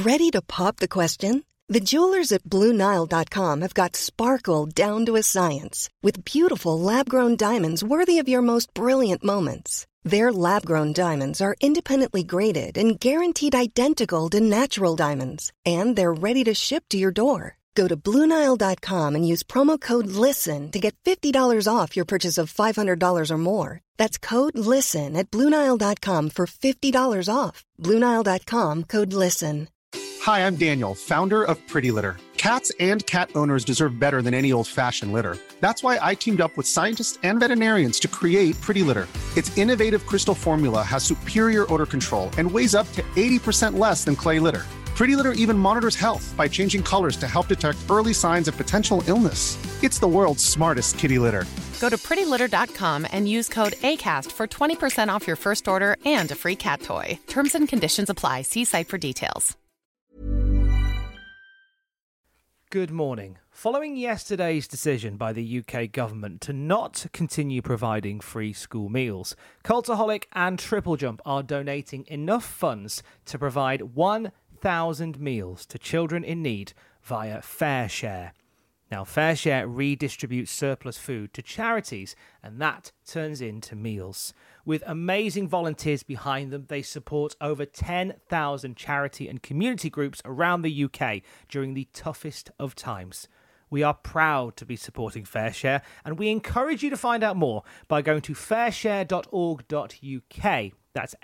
Ready to pop the question? The jewelers at BlueNile.com have got sparkle down to a science with beautiful lab-grown diamonds worthy of your most brilliant moments. Their lab-grown diamonds are independently graded and guaranteed identical to natural diamonds, and they're ready to ship to your door. Go to BlueNile.com and use promo code LISTEN to get $50 off your purchase of $500 or more. That's code LISTEN at BlueNile.com for $50 off. BlueNile.com, code LISTEN. Hi, I'm Daniel, founder of Pretty Litter. Cats and cat owners deserve better than any old-fashioned litter. That's why I teamed up with scientists and veterinarians to create Pretty Litter. Its innovative crystal formula has superior odor control and weighs up to 80% less than clay litter. Pretty Litter even monitors health by changing colors to help detect early signs of potential illness. It's the world's smartest kitty litter. Go to prettylitter.com and use code ACAST for 20% off your first order and a free cat toy. Terms and conditions apply. See site for details. Good morning. Following yesterday's decision by the UK government to not continue providing free school meals, Cultaholic and Triple Jump are donating enough funds to provide 1,000 meals to children in need via FareShare. Now, FareShare redistributes surplus food to charities, and that turns into meals. With amazing volunteers behind them, they support over 10,000 charity and community groups around the UK during the toughest of times. We are proud to be supporting FareShare, and we encourage you to find out more by going to fareshare.org.uk. That's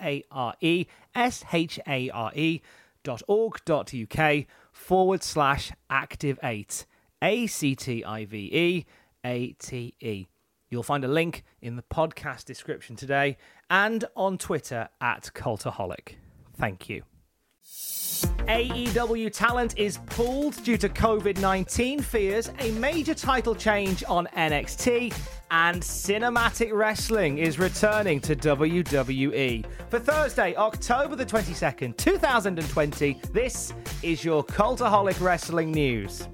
FARESHARE.org.uk/activate. ACTIVEATE. You'll find a link in the podcast description today and on Twitter at Cultaholic. Thank you. AEW talent is pulled due to COVID-19 fears, a major title change on NXT, and cinematic wrestling is returning to WWE. For Thursday, October the 22nd, 2020, this is your Cultaholic Wrestling News.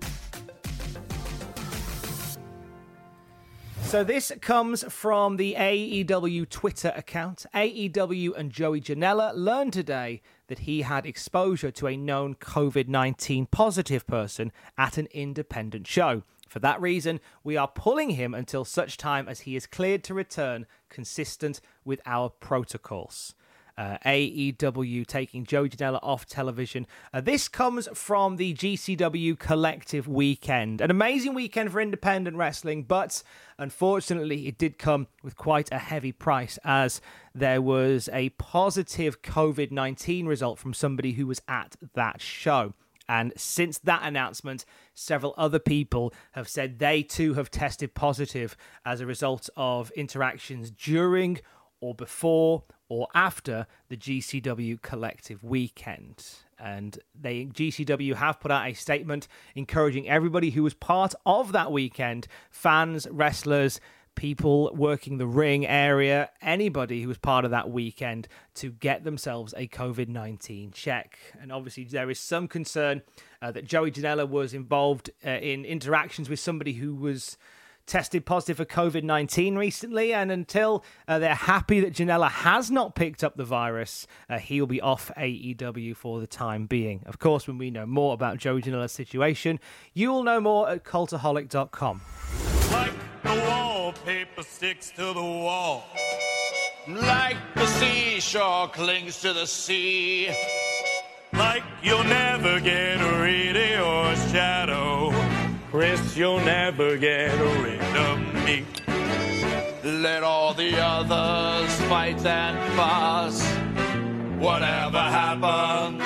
So this comes from the AEW Twitter account. AEW and Joey Janela learned today that he had exposure to a known COVID-19 positive person at an independent show. For that reason, we are pulling him until such time as he is cleared to return, consistent with our protocols. AEW taking Joey Janela off television. This comes from the GCW Collective weekend. An amazing weekend for independent wrestling, but unfortunately it did come with quite a heavy price, as there was a positive COVID-19 result from somebody who was at that show. And since that announcement, several other people have said they too have tested positive as a result of interactions during or before or after the GCW Collective weekend. And GCW have put out a statement encouraging everybody who was part of that weekend, fans, wrestlers, people working the ring area, anybody who was part of that weekend, to get themselves a COVID-19 check. And obviously there is some concern that Joey Janela was involved in interactions with somebody who was tested positive for COVID-19 recently, and until they're happy that Janela has not picked up the virus, he'll be off AEW for the time being. Of course, when we know more about Joey Janela's situation, you'll know more at cultaholic.com. Like the wallpaper sticks to the wall, like the seashore clings to the sea, like you'll never get rid of your shadow, Chris, you'll never get rid of me. Let all the others fight and fuss. Whatever happens,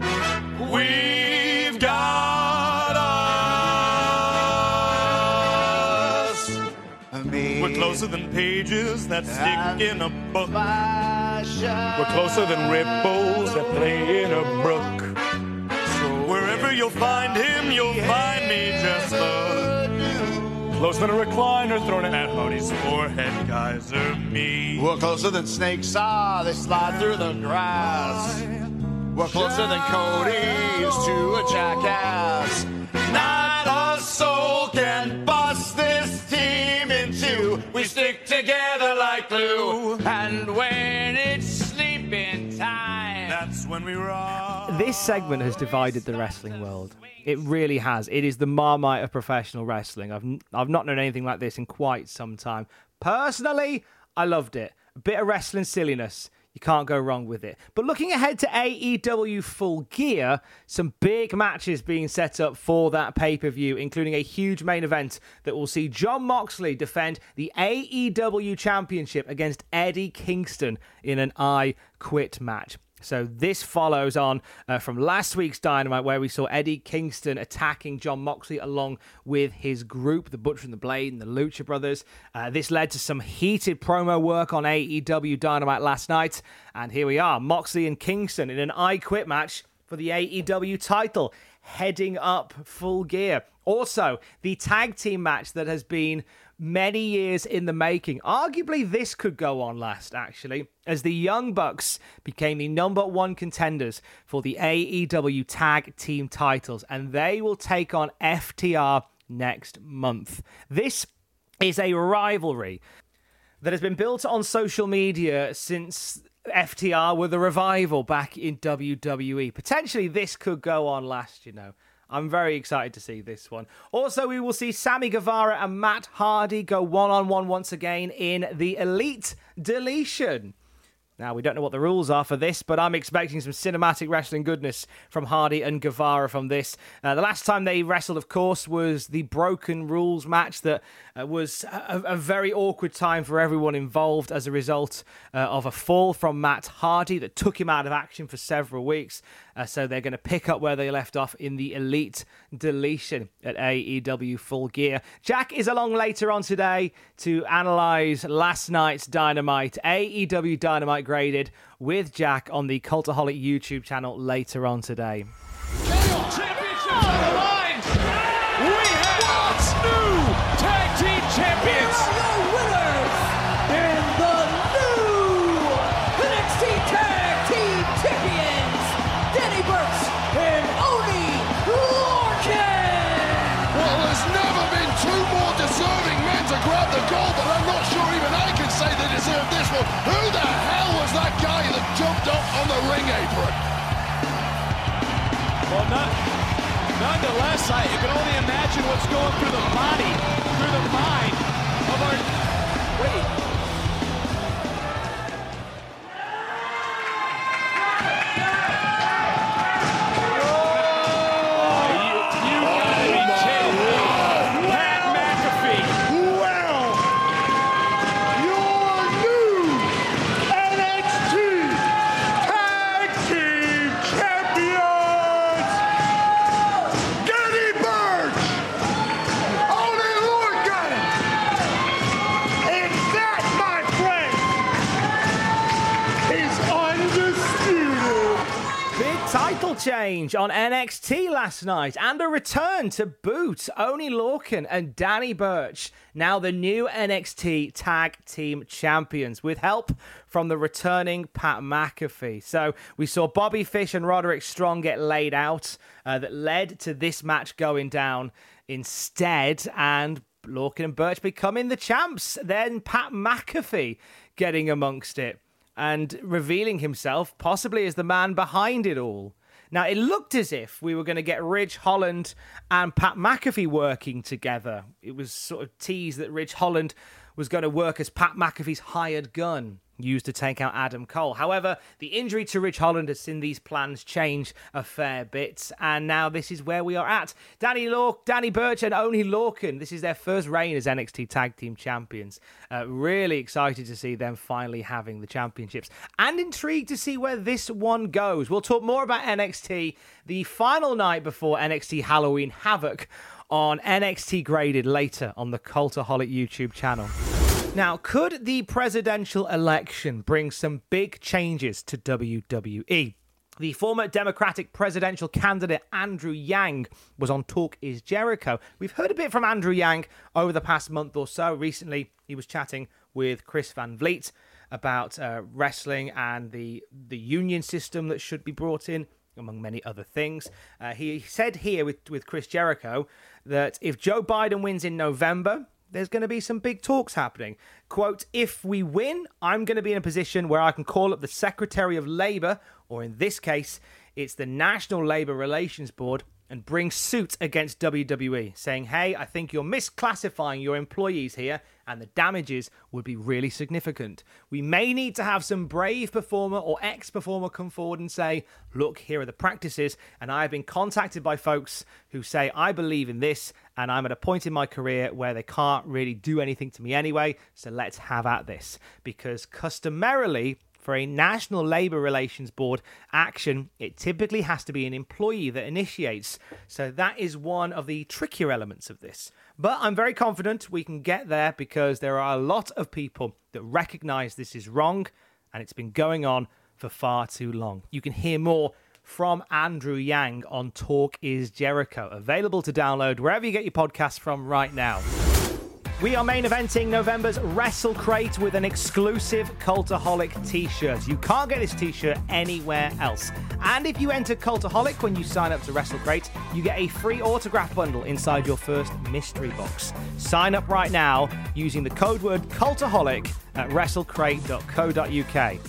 we've got us. We're closer than pages that stick in a book. We're closer than ripples that play in a brook. Wherever you'll find him, you'll find me just closer than a recliner thrown at Hody's forehead, Kaiser me. We're closer than snakes are, they slide through the grass. We're closer than Cody is to a jackass. Not a soul can bust this team in two. We stick together like glue. And when it's sleeping time, that's when we rock. This segment has divided the wrestling world. It really has. It is the Marmite of professional wrestling. I've not known anything like this in quite some time. Personally, I loved it. A bit of wrestling silliness. You can't go wrong with it. But looking ahead to AEW Full Gear, some big matches being set up for that pay-per-view, including a huge main event that will see Jon Moxley defend the AEW Championship against Eddie Kingston in an I Quit match. So this follows on from last week's Dynamite, where we saw Eddie Kingston attacking Jon Moxley along with his group, the Butcher and the Blade and the Lucha Brothers. This led to some heated promo work on AEW Dynamite last night. And here we are, Moxley and Kingston in an I Quit match for the AEW title, heading up Full Gear. Also, the tag team match that has been many years in the making. Arguably, this could go on last, actually, as the Young Bucks became the number one contenders for the AEW tag team titles, and they will take on FTR next month. This is a rivalry that has been built on social media since FTR were the Revival back in WWE. Potentially, this could go on last, you know. I'm very excited to see this one. Also, we will see Sammy Guevara and Matt Hardy go one-on-one once again in the Elite Deletion. Now, we don't know what the rules are for this, but I'm expecting some cinematic wrestling goodness from Hardy and Guevara from this. The last time they wrestled, of course, was the Broken Rules match that was a very awkward time for everyone involved as a result of a fall from Matt Hardy that took him out of action for several weeks. So they're going to pick up where they left off in the Elite Deletion at AEW Full Gear. Jack is along later on today to analyse last night's Dynamite, AEW Dynamite Graded, with Jack on the Cultaholic YouTube channel later on today. Championships on the line! We have new tag team champions! The winners and the new NXT Tag Team Champions, Danny Burch and Oney Lorcan! Well, there's never been two more deserving men to grab the gold, but I'm not sure even I can say they deserve this one. Who the hell was that guy that jumped up on the ring apron? Well, nonetheless, you can only imagine what's going through the body, through the mind of our... Wait. Change on NXT last night, and a return to boot Oney Lorcan and Danny Burch, now the new NXT Tag Team Champions, with help from the returning Pat McAfee. So we saw Bobby Fish and Roderick Strong get laid out, that led to this match going down instead, and Lorcan and Burch becoming the champs. Then Pat McAfee getting amongst it and revealing himself possibly as the man behind it all. Now, it looked as if we were going to get Ridge Holland and Pat McAfee working together. It was sort of teased that Ridge Holland was going to work as Pat McAfee's hired gun, used to take out Adam Cole. However, the injury to Ridge Holland has seen these plans change a fair bit, and now this is where we are at. Danny Burch and Oney Lorcan, this is their first reign as NXT Tag Team Champions. Really excited to see them finally having the championships, and intrigued to see where this one goes. We'll talk more about NXT the final night before NXT Halloween Havoc on NXT Graded later on the Cultaholic YouTube channel. Now, could the presidential election bring some big changes to WWE? The former Democratic presidential candidate Andrew Yang was on Talk Is Jericho. We've heard a bit from Andrew Yang over the past month or so. Recently, he was chatting with Chris Van Vliet about wrestling and the union system that should be brought in, among many other things. He said here with Chris Jericho that if Joe Biden wins in November, there's going to be some big talks happening. Quote, if we win, I'm going to be in a position where I can call up the Secretary of Labor, or in this case, it's the National Labor Relations Board and bring suit against WWE, saying, hey, I think you're misclassifying your employees here, and the damages would be really significant. We may need to have some brave performer or ex-performer come forward and say, look, here are the practices, and I have been contacted by folks who say, I believe in this, and I'm at a point in my career where they can't really do anything to me anyway, so let's have at this. Because customarily, for a National Labor Relations Board action, it typically has to be an employee that initiates. So that is one of the trickier elements of this. But I'm very confident we can get there because there are a lot of people that recognize this is wrong and it's been going on for far too long. You can hear more from Andrew Yang on Talk is Jericho, available to download wherever you get your podcasts from right now. We are main eventing November's Wrestle Crate with an exclusive Cultaholic t-shirt. You can't get this t-shirt anywhere else. And if you enter Cultaholic when you sign up to Wrestle Crate, you get a free autograph bundle inside your first mystery box. Sign up right now using the code word Cultaholic at wrestlecrate.co.uk.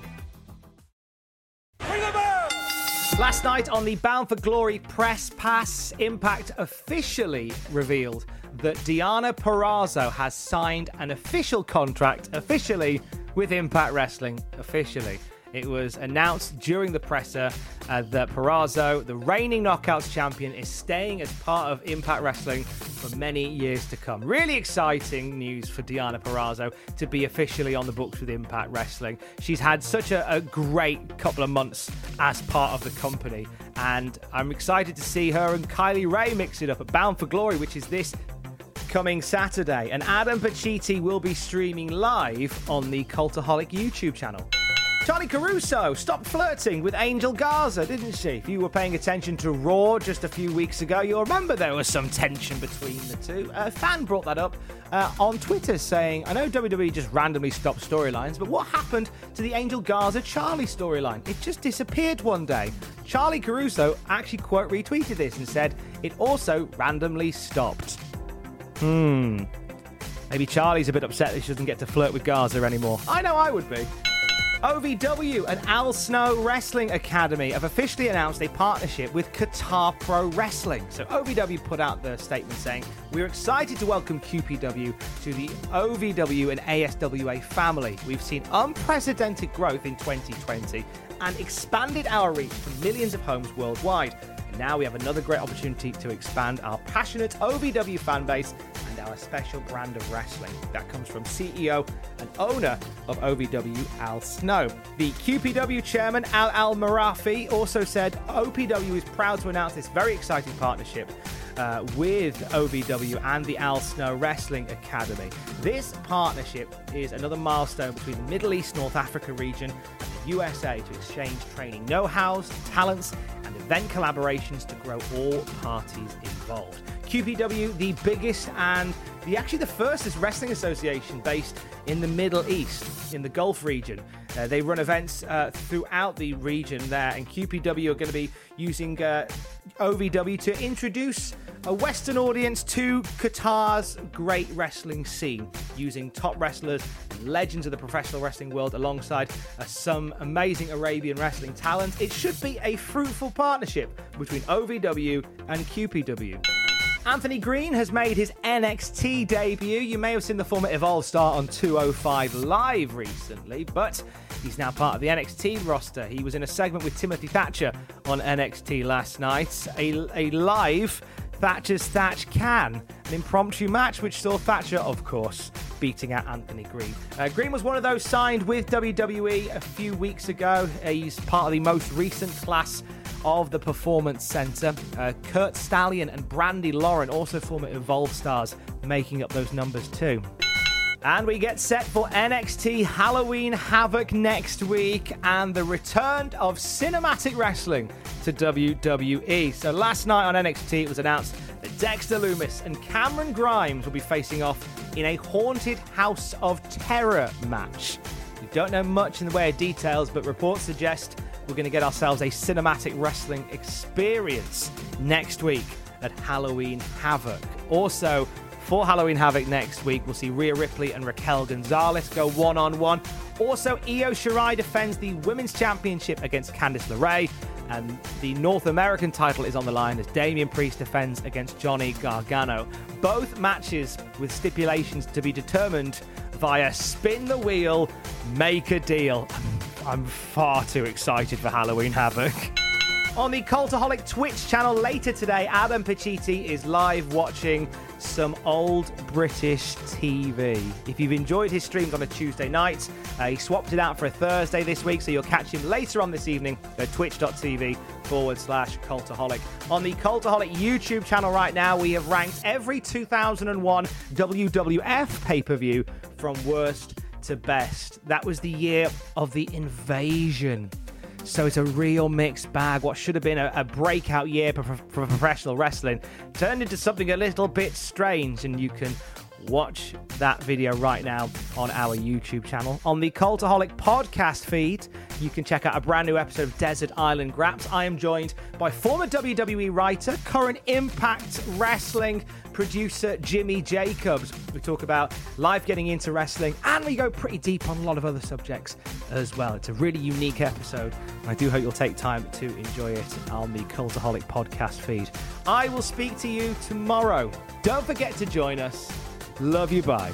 Last night on the Bound for Glory press pass, Impact officially revealed that Deonna Purrazzo has signed an official contract officially with Impact Wrestling. Officially. It was announced during the presser that Purrazzo, the reigning Knockouts champion, is staying as part of Impact Wrestling for many years to come. Really exciting news for Deonna Purrazzo to be officially on the books with Impact Wrestling. She's had such a great couple of months as part of the company, and I'm excited to see her and Kylie Ray mix it up at Bound for Glory, which is this coming Saturday. And Adam Pacitti will be streaming live on the Cultaholic YouTube channel. Charlie Caruso stopped flirting with Angel Garza, didn't she? If you were paying attention to Raw just a few weeks ago, you'll remember there was some tension between the two. A fan brought that up on Twitter saying, I know WWE just randomly stopped storylines, but what happened to the Angel Garza-Charlie storyline? It just disappeared one day. Charlie Caruso actually quote retweeted this and said, it also randomly stopped. Maybe Charlie's a bit upset that she doesn't get to flirt with Garza anymore. I know I would be. OVW and Al Snow Wrestling Academy have officially announced a partnership with Qatar Pro Wrestling. So OVW put out the statement saying, we're excited to welcome QPW to the OVW and ASWA family. We've seen unprecedented growth in 2020 and expanded our reach to millions of homes worldwide. And now we have another great opportunity to expand our passionate OVW fan base and our special brand of wrestling. That comes from CEO and owner of OVW, Al Snow. The QPW chairman, Al Marafi, also said OPW is proud to announce this very exciting partnership with OVW and the Al Snow Wrestling Academy. This partnership is another milestone between the Middle East, North Africa region and the USA to exchange training know-hows, talents, and event collaborations to grow all parties involved. QPW, the biggest and the furthest wrestling association based in the Middle East, in the Gulf region. They run events throughout the region there, and QPW are going to be using OVW to introduce a Western audience to Qatar's great wrestling scene, using top wrestlers and legends of the professional wrestling world alongside some amazing Arabian wrestling talent. It should be a fruitful partnership between OVW and QPW. Anthony Green has made his NXT debut. You may have seen the former Evolve star on 205 Live recently, but he's now part of the NXT roster. He was in a segment with Timothy Thatcher on NXT last night, a live Thatcher's Thatch Can, an impromptu match which saw Thatcher, of course, beating out Anthony Green. Green was one of those signed with WWE a few weeks ago. He's part of the most recent class of the Performance Center. Kurt Stallion and Brandy Lauren, also former Evolve stars, making up those numbers too. And we get set for NXT Halloween Havoc next week and the return of cinematic wrestling to WWE. So last night on NXT it was announced that Dexter Lumis and Cameron Grimes will be facing off in a Haunted House of Terror match. We don't know much in the way of details, but reports suggest we're going to get ourselves a cinematic wrestling experience next week at Halloween Havoc. Also, for Halloween Havoc next week, we'll see Rhea Ripley and Raquel Gonzalez go one-on-one. Also, Io Shirai defends the Women's Championship against Candice LeRae. And the North American title is on the line as Damian Priest defends against Johnny Gargano. Both matches with stipulations to be determined via spin the wheel, make a deal. I'm far too excited for Halloween Havoc. On the Cultaholic Twitch channel later today, Adam Pacitti is live watching some old British TV. If you've enjoyed his streams on a Tuesday night, he swapped it out for a Thursday this week, so you'll catch him later on this evening at twitch.tv/Cultaholic. On the Cultaholic YouTube channel right now, we have ranked every 2001 WWF pay-per-view from worst to best. That was the year of the Invasion. So it's a real mixed bag. What should have been a breakout year for professional wrestling turned into something a little bit strange, and you can watch that video right now on our YouTube channel. On the Cultaholic podcast feed, you can check out a brand new episode of Desert Island Graps. I am joined by former WWE writer, current Impact Wrestling producer Jimmy Jacobs. We talk about life getting into wrestling, and we go pretty deep on a lot of other subjects as well. It's a really unique episode, and I do hope you'll take time to enjoy it on the Cultaholic podcast feed. I will speak to you tomorrow. Don't forget to join us. Love you, bye.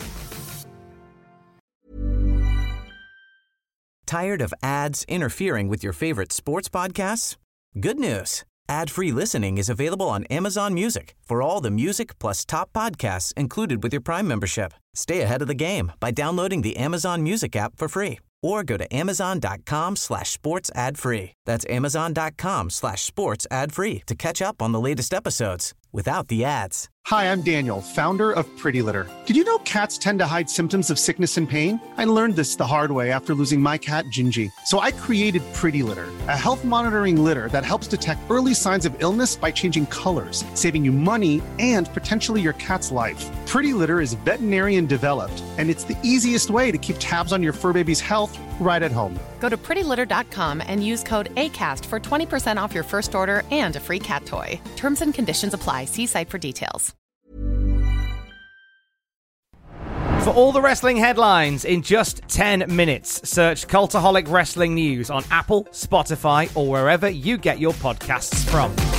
Tired of ads interfering with your favorite sports podcasts? Good news. Ad-free listening is available on Amazon Music for all the music plus top podcasts included with your Prime membership. Stay ahead of the game by downloading the Amazon Music app for free or go to amazon.com/sports ad free. That's amazon.com/sports ad free to catch up on the latest episodes without the ads. Hi, I'm Daniel, founder of Pretty Litter. Did you know cats tend to hide symptoms of sickness and pain? I learned this the hard way after losing my cat, Gingy. So I created Pretty Litter, a health monitoring litter that helps detect early signs of illness by changing colors, saving you money and potentially your cat's life. Pretty Litter is veterinarian developed, and it's the easiest way to keep tabs on your fur baby's health right at home. Go to prettylitter.com and use code ACAST for 20% off your first order and a free cat toy. Terms and conditions apply. See site for details. For all the wrestling headlines in just 10 minutes, search Cultaholic Wrestling News on Apple, Spotify, or wherever you get your podcasts from.